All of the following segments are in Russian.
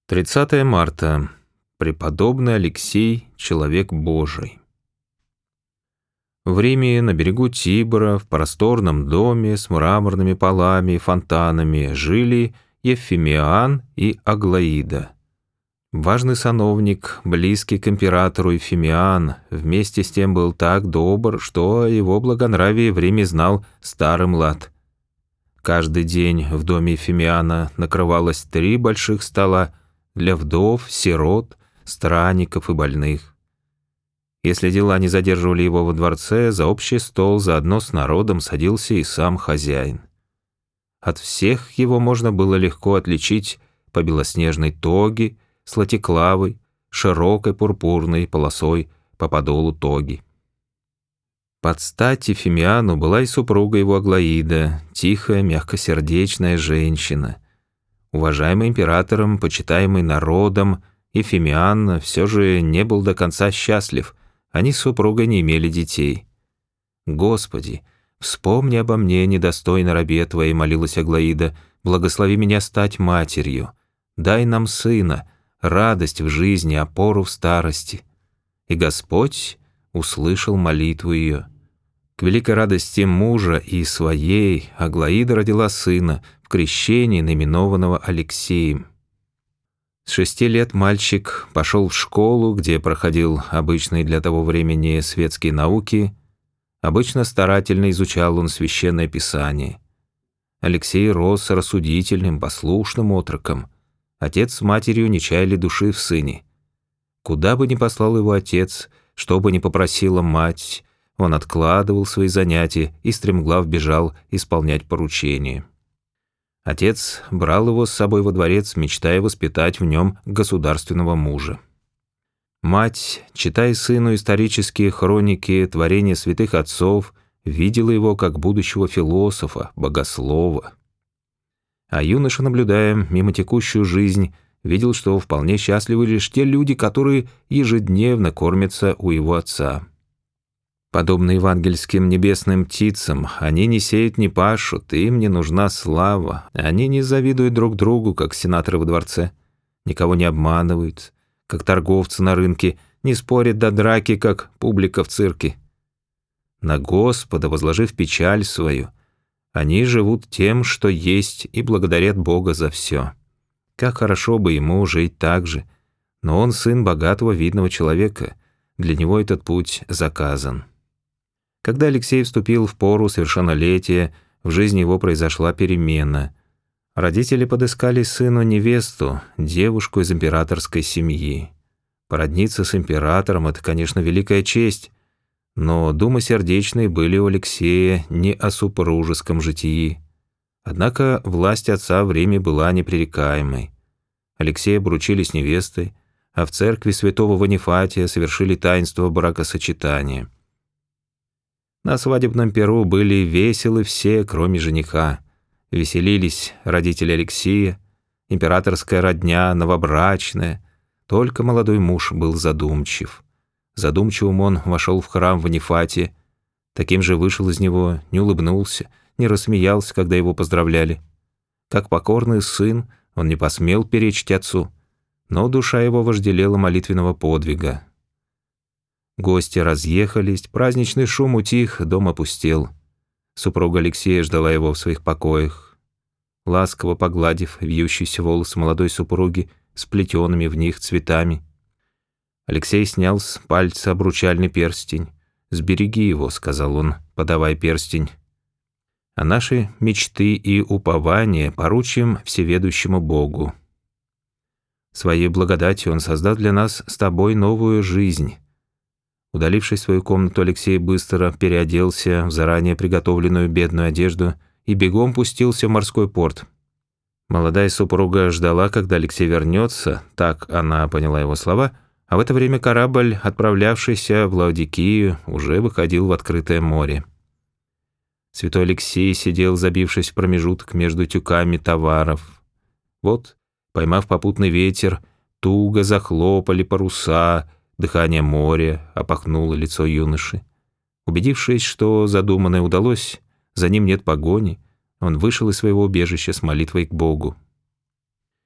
30 марта. Преподобный Алексей, человек Божий. В Риме, на берегу Тибра, в просторном доме с мраморными полами и фонтанами жили Евфимиан и Аглаида. Важный сановник, близкий к императору Евфимиан, вместе с тем был так добр, что о его благонравии в Риме знал старый млад. Каждый день в доме Евфимиана накрывалось 3 больших стола для вдов, сирот, странников и больных. Если дела не задерживали его во дворце, за общий стол заодно с народом садился и сам хозяин. От всех его можно было легко отличить по белоснежной тоге с латиклавой, широкой пурпурной полосой по подолу тоги. Под стать Евфимиану была и супруга его Аглаида, тихая, мягкосердечная женщина. Уважаемый императором, почитаемый народом, Евфимиан все же не был до конца счастлив, они с супругой не имели детей. «Господи, вспомни обо мне, недостойно рабе Твоей», — молилась Аглаида, «благослови меня стать матерью, дай нам сына, радость в жизни, опору в старости». И Господь услышал молитву ее. К великой радости мужа и своей Аглаида родила сына, в крещении наименованного Алексеем. С 6 лет мальчик пошел в школу, где проходил обычные для того времени светские науки. Обычно старательно изучал он священное писание. Алексей рос рассудительным, послушным отроком. Отец с матерью не чаяли души в сыне. Куда бы ни послал его отец, что бы ни попросила мать, он откладывал свои занятия и стремглав бежал исполнять поручения. Отец брал его с собой во дворец, мечтая воспитать в нем государственного мужа. Мать, читая сыну исторические хроники творения святых отцов, видела его как будущего философа, богослова. А юноша, наблюдая мимо текущую жизнь, видел, что вполне счастливы лишь те люди, которые ежедневно кормятся у его отца. Подобно евангельским небесным птицам, они не сеют, не пашут, им не нужна слава. Они не завидуют друг другу, как сенаторы во дворце, никого не обманывают, как торговцы на рынке, не спорят до драки, как публика в цирке. На Господа, возложив печаль свою, они живут тем, что есть, и благодарят Бога за все. Как хорошо бы ему жить так же, но он сын богатого видного человека, для него этот путь заказан. Когда Алексей вступил в пору совершеннолетия, в жизни его произошла перемена. Родители подыскали сыну невесту, девушку из императорской семьи. Породниться с императором – это, конечно, великая честь, но думы сердечные были у Алексея не о супружеском житии. Однако власть отца в Риме была непререкаемой. Алексея обручили с невестой, а в церкви святого Ванифатия совершили таинство бракосочетания. На свадебном пиру были веселы все, кроме жениха. Веселились родители Алексея, императорская родня, новобрачная. Только молодой муж был задумчив. Задумчивым он вошел в храм Ванифатия, таким же вышел из него, не улыбнулся, не рассмеялся, когда его поздравляли. Как покорный сын, он не посмел перечить отцу, но душа его вожделела молитвенного подвига. Гости разъехались, праздничный шум утих, дом опустел. Супруга Алексея ждала его в своих покоях. Ласково погладив вьющиеся волосы молодой супруги с плетеными в них цветами, Алексей снял с пальца обручальный перстень. «Сбереги его», — сказал он, подавая перстень. «А наши мечты и упования поручим всеведущему Богу. Своей благодатью Он создаст для нас с тобой новую жизнь». Удалившись в свою комнату, Алексей быстро переоделся в заранее приготовленную бедную одежду и бегом пустился в морской порт. Молодая супруга ждала, когда Алексей вернется, так она поняла его слова, а в это время корабль, отправлявшийся в Лаодикию, уже выходил в открытое море. Святой Алексей сидел, забившись в промежуток между тюками товаров. Вот, поймав попутный ветер, туго захлопали паруса, дыхание моря опахнуло лицо юноши. Убедившись, что задуманное удалось, за ним нет погони, он вышел из своего убежища с молитвой к Богу.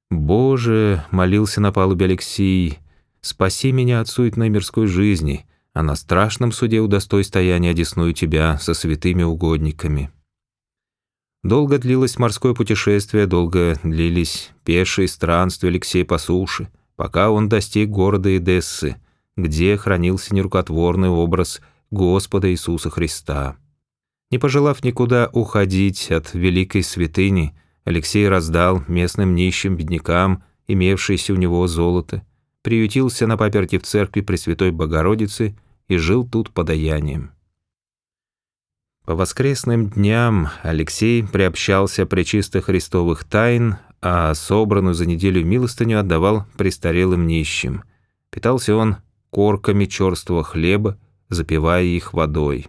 «Боже!» — молился на палубе Алексей, «спаси меня от суетной мирской жизни, а на страшном суде удостой стояния одесную тебя со святыми угодниками». Долго длилось морское путешествие, долго длились пешие странствия Алексея по суше, пока он достиг города Эдессы, где хранился нерукотворный образ Господа Иисуса Христа. Не пожелав никуда уходить от великой святыни, Алексей раздал местным нищим беднякам имевшееся у него золото, приютился на паперти в церкви Пресвятой Богородицы и жил тут подаянием. По воскресным дням Алексей приобщался пречистых христовых тайн, а собранную за неделю милостыню отдавал престарелым нищим. Питался он корками черствого хлеба, запивая их водой.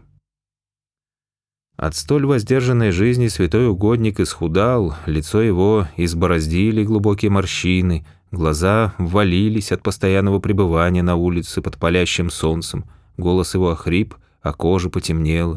От столь воздержанной жизни святой угодник исхудал, лицо его избороздили глубокие морщины, глаза ввалились от постоянного пребывания на улице под палящим солнцем, голос его охрип, а кожа потемнела.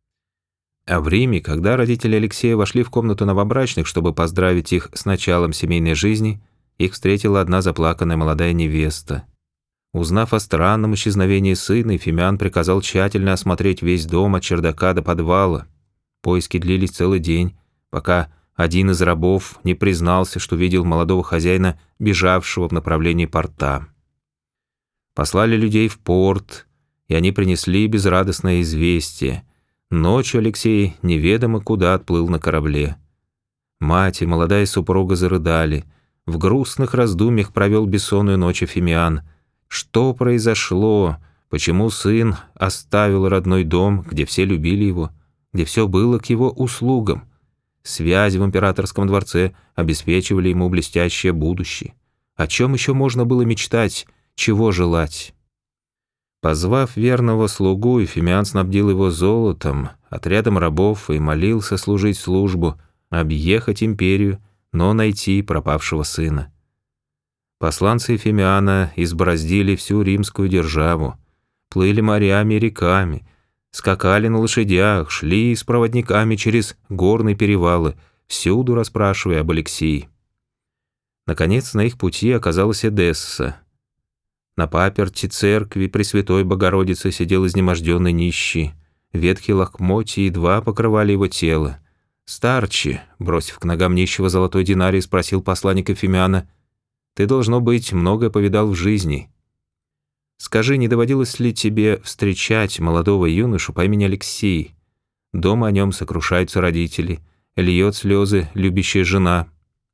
А в Риме, когда родители Алексея вошли в комнату новобрачных, чтобы поздравить их с началом семейной жизни, их встретила одна заплаканная молодая невеста. Узнав о странном исчезновении сына, Ефимиан приказал тщательно осмотреть весь дом от чердака до подвала. Поиски длились целый день, пока один из рабов не признался, что видел молодого хозяина, бежавшего в направлении порта. Послали людей в порт, и они принесли безрадостное известие. Ночью Алексей неведомо куда отплыл на корабле. Мать и молодая супруга зарыдали. В грустных раздумьях провел бессонную ночь Ефимиан. Что произошло? Почему сын оставил родной дом, где все любили его, где все было к его услугам? Связи в императорском дворце обеспечивали ему блестящее будущее. О чем еще можно было мечтать, чего желать? Позвав верного слугу, Ефимиан снабдил его золотом, отрядом рабов и молился служить службу, объехать империю, но найти пропавшего сына. Посланцы Ефимиана избороздили всю римскую державу, плыли морями и реками, скакали на лошадях, шли с проводниками через горные перевалы, всюду расспрашивая об Алексее. Наконец, на их пути оказалась Эдесса. На паперти церкви Пресвятой Богородицы сидел изнеможденный нищий. Ветхие лохмотья едва покрывали его тело. «Старче», бросив к ногам нищего золотой динарий, спросил посланник Ефимиана, «Ты, должно быть, многое повидал в жизни. Скажи, не доводилось ли тебе встречать молодого юношу по имени Алексей? Дома о нем сокрушаются родители, льет слезы любящая жена».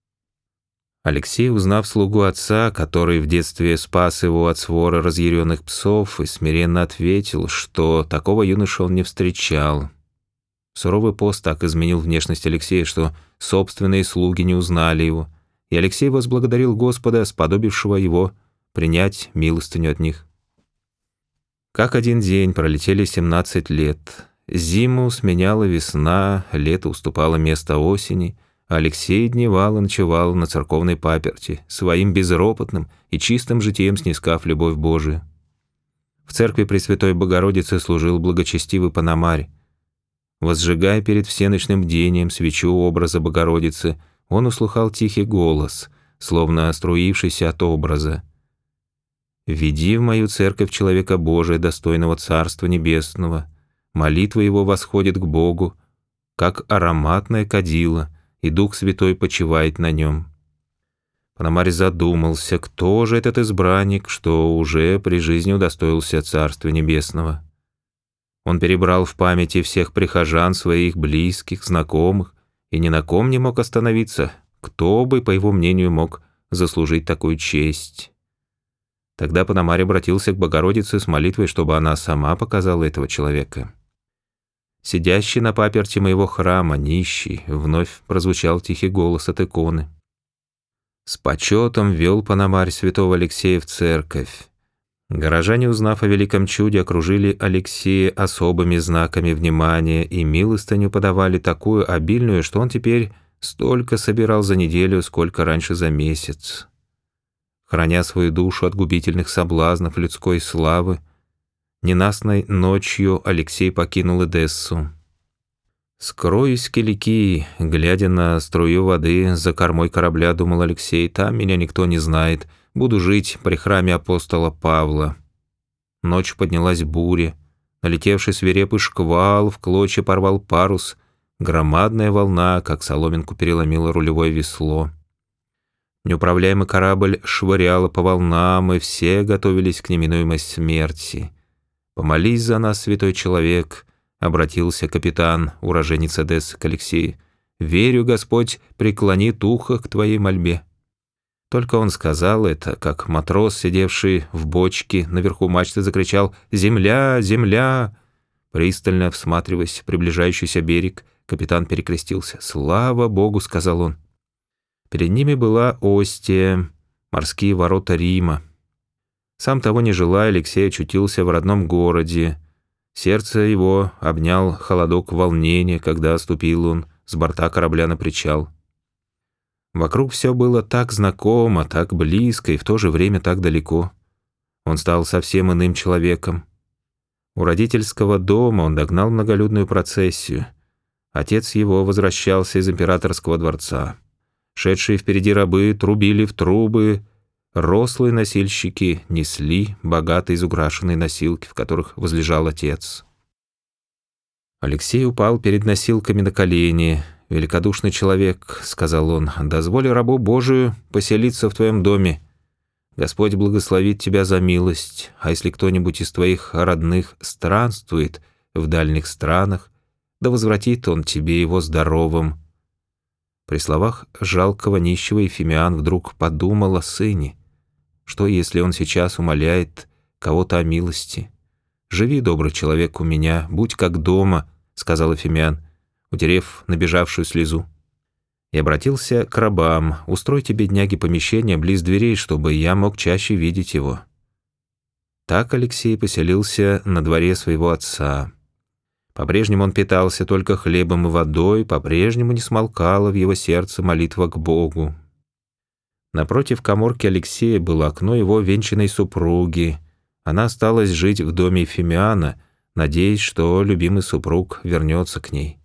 Алексей, узнав слугу отца, который в детстве спас его от свора разъяренных псов, и смиренно ответил, что такого юношу он не встречал. Суровый пост так изменил внешность Алексея, что собственные слуги не узнали его, и Алексей возблагодарил Господа, сподобившего его принять милостыню от них. Как один день пролетели 17 лет. Зиму сменяла весна, лето уступало место осени, Алексей дневал и ночевал на церковной паперти, своим безропотным и чистым житием снискав любовь Божию. В церкви Пресвятой Богородицы служил благочестивый Пономарь. Возжигая перед всеночным бдением свечу образа Богородицы, он услыхал тихий голос, словно струившийся от образа. «Веди в мою церковь человека Божия, достойного Царства Небесного. Молитва его восходит к Богу, как ароматное кадило, и Дух Святой почивает на нем». Пономарь задумался, кто же этот избранник, что уже при жизни удостоился Царства Небесного. Он перебрал в памяти всех прихожан своих, близких, знакомых, и ни на ком не мог остановиться, кто бы, по его мнению, мог заслужить такую честь. Тогда Пономарь обратился к Богородице с молитвой, чтобы она сама показала этого человека. «Сидящий на паперти моего храма, нищий», вновь прозвучал тихий голос от иконы. С почетом вел Пономарь святого Алексея в церковь. Горожане, узнав о великом чуде, окружили Алексея особыми знаками внимания и милостыню подавали такую обильную, что он теперь столько собирал за неделю, сколько раньше за месяц. Храня свою душу от губительных соблазнов людской славы, ненастной ночью Алексей покинул Эдессу. «Скроюсь, Киликии», глядя на струю воды за кормой корабля, думал Алексей, там меня никто не знает, буду жить при храме апостола Павла. Ночью поднялась буря, налетевший свирепый шквал в клочья порвал парус, громадная волна, как соломинку, переломила рулевое весло. Неуправляемый корабль швыряло по волнам, и все готовились к неминуемой смерти. «Помолись за нас, святой человек», — обратился капитан, уроженец Эдессы, к Алексею. «Верю, Господь преклонит ухо к твоей мольбе». Только он сказал это, как матрос, сидевший в бочке наверху мачты, закричал «Земля! Земля!». Пристально всматриваясь в приближающийся берег, капитан перекрестился. «Слава Богу!» — сказал он. Перед ними была Остия, морские ворота Рима. Сам того не желая, Алексей очутился в родном городе. Сердце его обнял холодок волнения, когда ступил он с борта корабля на причал. Вокруг все было так знакомо, так близко и в то же время так далеко. Он стал совсем иным человеком. У родительского дома он догнал многолюдную процессию. Отец его возвращался из императорского дворца. Шедшие впереди рабы трубили в трубы, рослые носильщики несли богато изукрашенные носилки, в которых возлежал отец. Алексей упал перед носилками на колени. «Великодушный человек», — сказал он, — «дозволь рабу Божию поселиться в твоем доме. Господь благословит тебя за милость, а если кто-нибудь из твоих родных странствует в дальних странах, да возвратит он тебе его здоровым». При словах жалкого нищего Ефимиан вдруг подумал о сыне. Что, если он сейчас умоляет кого-то о милости? «Живи, добрый человек, у меня, будь как дома», — сказал Ефимиан, утерев набежавшую слезу. И обратился к рабам: «Устройте, бедняги, помещение близ дверей, чтобы я мог чаще видеть его». Так Алексей поселился на дворе своего отца. По-прежнему он питался только хлебом и водой, по-прежнему не смолкала в его сердце молитва к Богу. Напротив каморки Алексея было окно его венчанной супруги. Она осталась жить в доме Ефимиана, надеясь, что любимый супруг вернется к ней.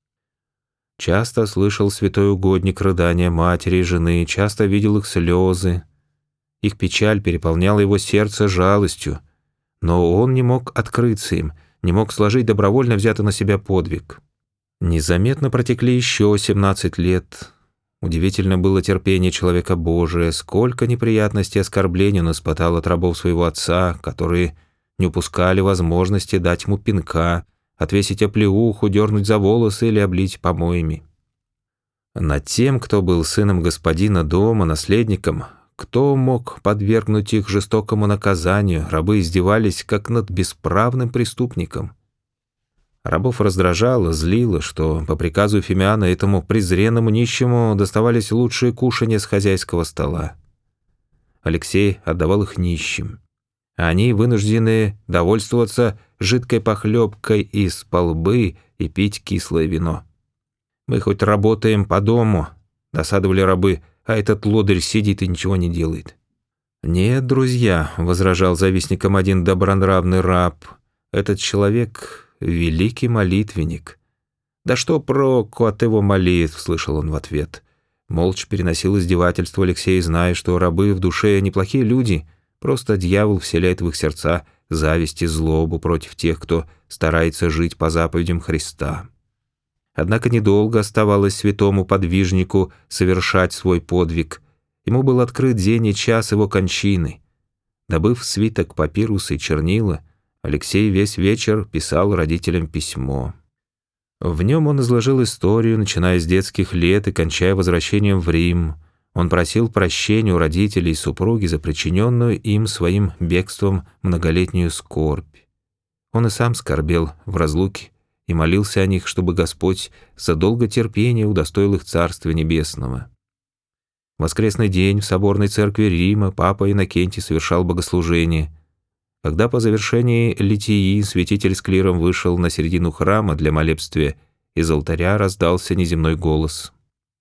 Часто слышал святой угодник рыдания матери и жены, часто видел их слезы. Их печаль переполняла его сердце жалостью, но он не мог открыться им, не мог сложить добровольно взятый на себя подвиг. Незаметно протекли еще 17 лет. Удивительно было терпение человека Божия, сколько неприятностей и оскорблений он испытал от рабов своего отца, которые не упускали возможности дать ему пинка, отвесить оплеуху, дернуть за волосы или облить помоями. Над тем, кто был сыном господина дома, наследником, кто мог подвергнуть их жестокому наказанию, рабы издевались, как над бесправным преступником. Рабов раздражало, злило, что по приказу Ефимиана этому презренному нищему доставались лучшие кушанья с хозяйского стола. Алексей отдавал их нищим. Они вынуждены довольствоваться жидкой похлебкой из полбы и пить кислое вино. «Мы хоть работаем по дому», — досадовали рабы, «а этот лодырь сидит и ничего не делает». «Нет, друзья», — возражал завистникам один добронравный раб, «этот человек — великий молитвенник». «Да что проку от его молитв», — слышал он в ответ. Молча переносил издевательство Алексей, зная, что рабы в душе неплохие люди, просто дьявол вселяет в их сердца зависть и злобу против тех, кто старается жить по заповедям Христа. Однако недолго оставалось святому подвижнику совершать свой подвиг. Ему был открыт день и час его кончины. Добыв свиток папируса и чернила, Алексей весь вечер писал родителям письмо. В нем он изложил историю, начиная с детских лет и кончая возвращением в Рим. Он просил прощения у родителей и супруги за причиненную им своим бегством многолетнюю скорбь. Он и сам скорбел в разлуке и молился о них, чтобы Господь за долготерпение удостоил их Царствия Небесного. В воскресный день в соборной церкви Рима папа Иннокентий совершал богослужение. Когда по завершении литии святитель с клиром вышел на середину храма для молебствия, из алтаря раздался неземной голос: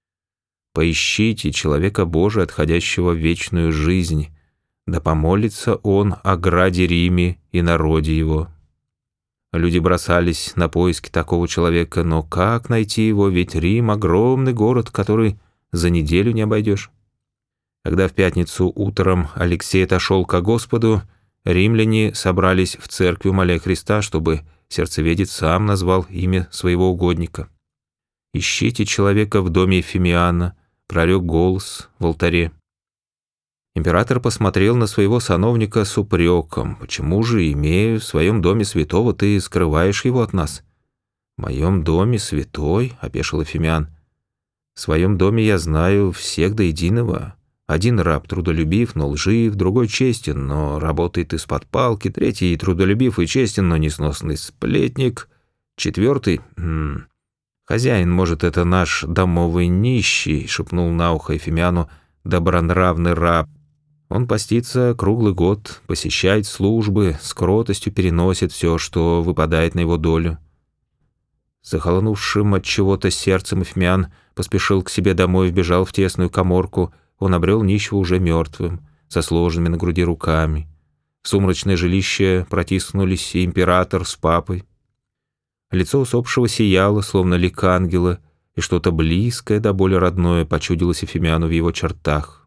«Поищите человека Божия, отходящего в вечную жизнь, да помолится он о граде Риме и народе его». Люди бросались на поиски такого человека, но как найти его, ведь Рим — огромный город, который за неделю не обойдешь. Когда в пятницу утром Алексей отошел ко Господу, римляне собрались в церкви, умоляя Христа, чтобы сердцеведец сам назвал имя своего угодника. «Ищите человека в доме Ефимиана», — прорек голос в алтаре. Император посмотрел на своего сановника с упреком. «Почему же, имея в своем доме святого, ты скрываешь его от нас?» «В моем доме святой?» — опешил Ефимиан. «В своем доме я знаю всех до единого. Один раб трудолюбив, но лжив, другой честен, но работает из-под палки, третий трудолюбив и честен, но несносный сплетник, четвертый... Хозяин, может, это наш домовый нищий», — шепнул на ухо Ефимиану добронравный раб. «Он постится круглый год, посещает службы, с кротостью переносит все, что выпадает на его долю». Захолонувшим от чего-то сердцем Ефимиан поспешил к себе домой, вбежал в тесную каморку. Он обрел нищего уже мертвым, со сложенными на груди руками. В сумрачное жилище протиснулись и император с папой. Лицо усопшего сияло, словно лик ангела, и что-то близкое до боли родное почудилось Ефимиану в его чертах.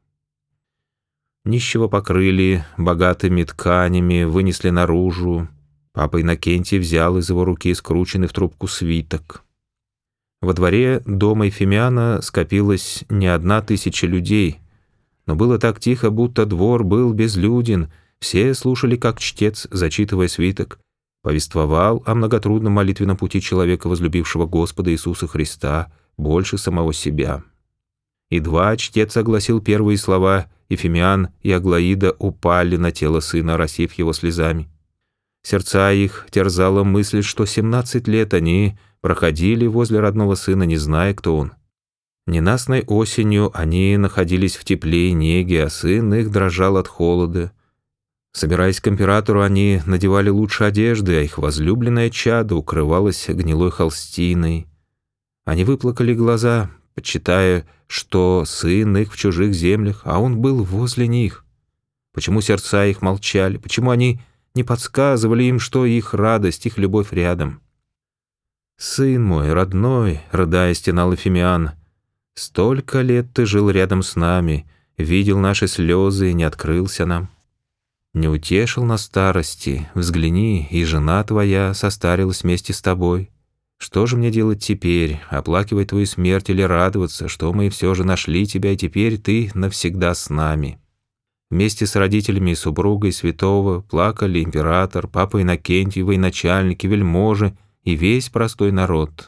Нищего покрыли богатыми тканями, вынесли наружу. Папа Иннокентий взял из его руки скрученный в трубку свиток. Во дворе дома Ефимиана скопилось не 1000 людей, но было так тихо, будто двор был безлюден. Все слушали, как чтец, зачитывая свиток, повествовал о многотрудном молитвенном пути человека, возлюбившего Господа Иисуса Христа больше самого себя. Едва чтец огласил первые слова, Ефимиан и Аглаида упали на тело сына, оросив его слезами. Сердца их терзала мысль, что 17 лет они проходили возле родного сына, не зная, кто он. Ненастной осенью они находились в тепле и неге, а сын их дрожал от холода. Собираясь к императору, они надевали лучшие одежды, а их возлюбленное чадо укрывалось гнилой холстиной. Они выплакали глаза, почитая, что сын их в чужих землях, а он был возле них. Почему сердца их молчали? Почему они не подсказывали им, что их радость, их любовь рядом? «Сын мой, родной», — рыдая, стенал Ефимиан, — «столько лет ты жил рядом с нами, видел наши слезы и не открылся нам. Не утешил на старости, взгляни, и жена твоя состарилась вместе с тобой. Что же мне делать теперь, оплакивать твою смерть или радоваться, что мы все же нашли тебя, и теперь ты навсегда с нами?» Вместе с родителями и супругой святого плакали император, папа Иннокентий, военачальники, вельможи и весь простой народ.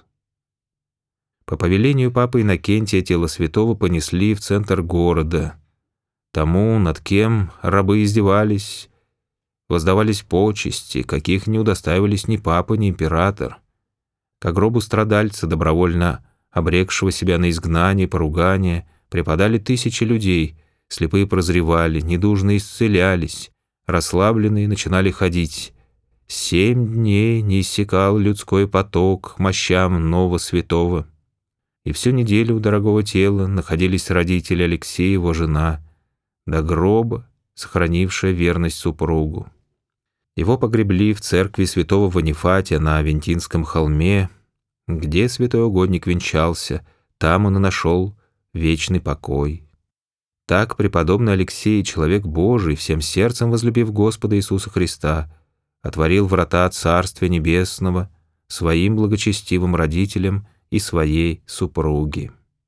По повелению папы Иннокентия тело святого понесли в центр города. Тому, над кем рабы издевались, воздавались почести, каких не удостаивались ни папа, ни император. К гробу страдальца, добровольно обрекшего себя на изгнание и поругание, припадали 1000 людей, слепые прозревали, недужные исцелялись, расслабленные начинали ходить. 7 дней не иссякал людской поток к мощам нового святого. И всю неделю у дорогого тела находились родители Алексея и его жена, до гроба сохранившая верность супругу. Его погребли в церкви святого Ванифатия на Авентинском холме, где святой угодник венчался, там он и нашел вечный покой. Так преподобный Алексей, человек Божий, всем сердцем возлюбив Господа Иисуса Христа, отворил врата Царствия Небесного своим благочестивым родителям и своей супруге.